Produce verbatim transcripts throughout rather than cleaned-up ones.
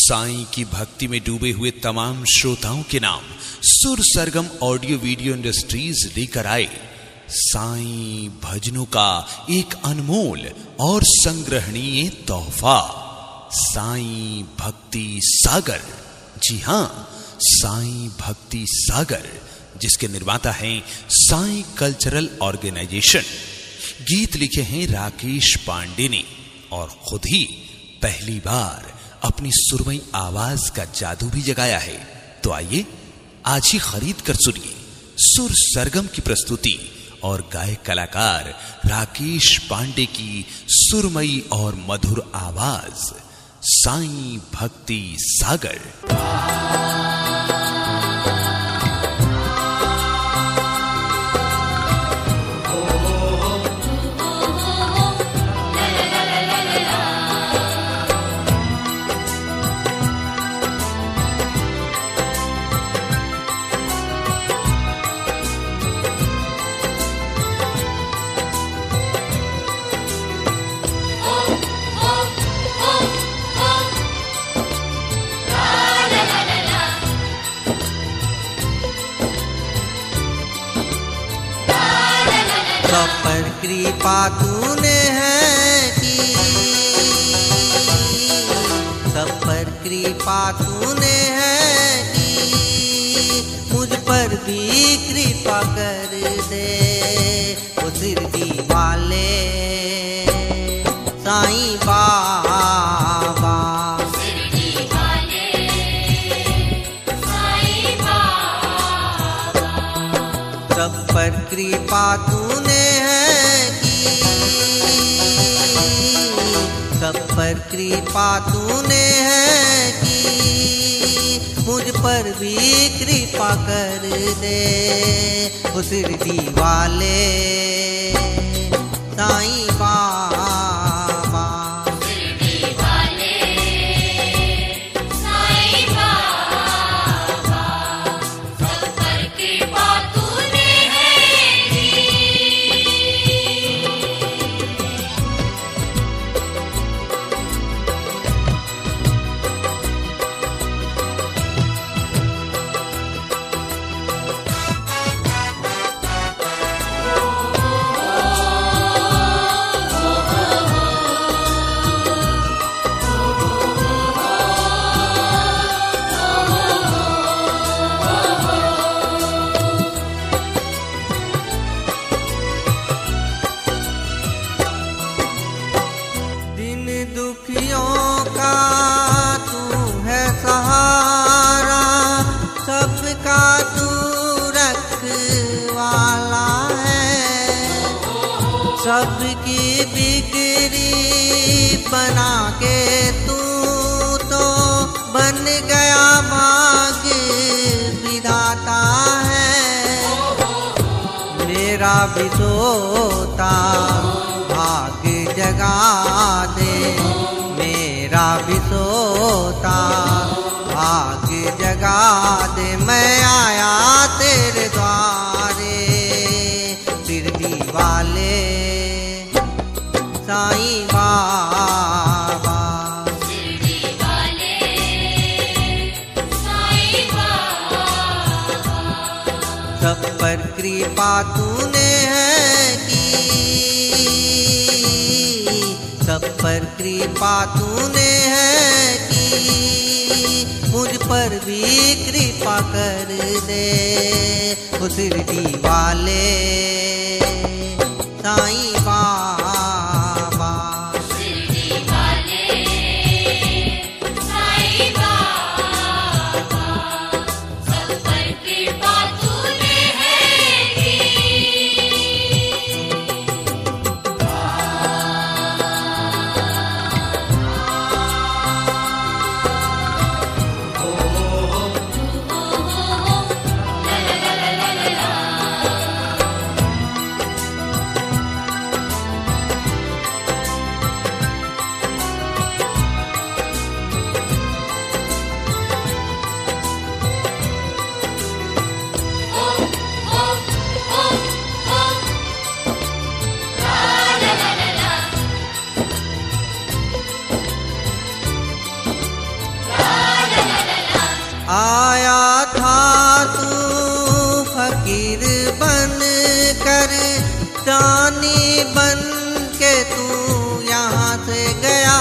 साईं की भक्ति में डूबे हुए तमाम श्रोताओं के नाम सुर सरगम ऑडियो वीडियो इंडस्ट्रीज लेकर आए साईं भजनों का एक अनमोल और संग्रहणीय तोहफा, साईं भक्ति सागर। जी हां, साईं भक्ति सागर, जिसके निर्माता हैं साईं कल्चरल ऑर्गेनाइजेशन। गीत लिखे हैं राकेश पांडे ने और खुद ही पहली बार अपनी सुरमई आवाज का जादू भी जगाया है। तो आइए आज ही खरीद कर सुनिए सुर सरगम की प्रस्तुति और गायक कलाकार राकेश पांडे की सुरमई और मधुर आवाज, साईं भक्ति सागर। सब पर कृपा तूने है की, सब पर कृपा तूने है की, मुझ पर भी कृपा कर दे ओ शिरडी वाले साईं बाबा। शिरडी वाले साईं बाबा, सब पर कृपा तूने है की, सब पर कृपा तूने है की, मुझ पर भी कृपा कर दे ओ शिरडी वाले साईं बाबा। शिरडी वाले साईं बाबा, सब पर कृपा तूने है की। दिन दुखियों का तू है सहारा, सबका तू रखवाला है, सबकी बिगड़ी बना के तू तो बन गया भाग्य विधाता है। मेरा भी सोता भाग्य जगा दे, मेरा भी सोता भाग्य जगा दे, मैं आया तेरे द्वारे शिरडी वाले साईं बाबा। शिरडी वाले साईं बाबा, सब पर कृपा तूने है की, सब पर कृपा तूने है की, मुझ पर भी कृपा कर दे ओ शिरडी वाले साईं बाबा। शिरडी वाले साईं बाबा, सब पर कृपा तूने है की। आया था तू फकीर बन कर, दानी बन के तू यहाँ से गया।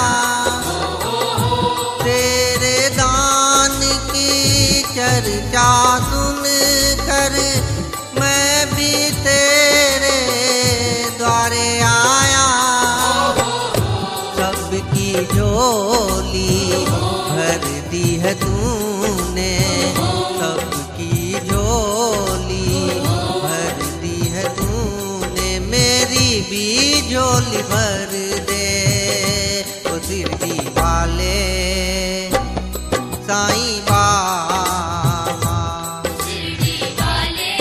तेरे दान की चर्चा सुन कर मैं भी तेरे द्वारे आया। सबकी झोली भर दी है तूने, सबकी झोली भर दी है तूने, मेरी भी झोली भर दे। ओ शिरडी वाले साईं बाबा, शिरडी वाले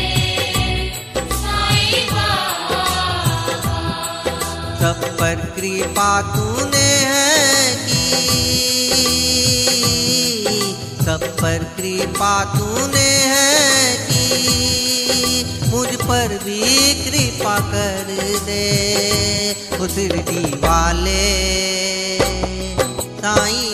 साईं बाबा, सब पर कृपा तूने है की, सब पर कृपा तूने है की, मुझ पर भी कृपा कर दे। ओ शिरडी वाले साईं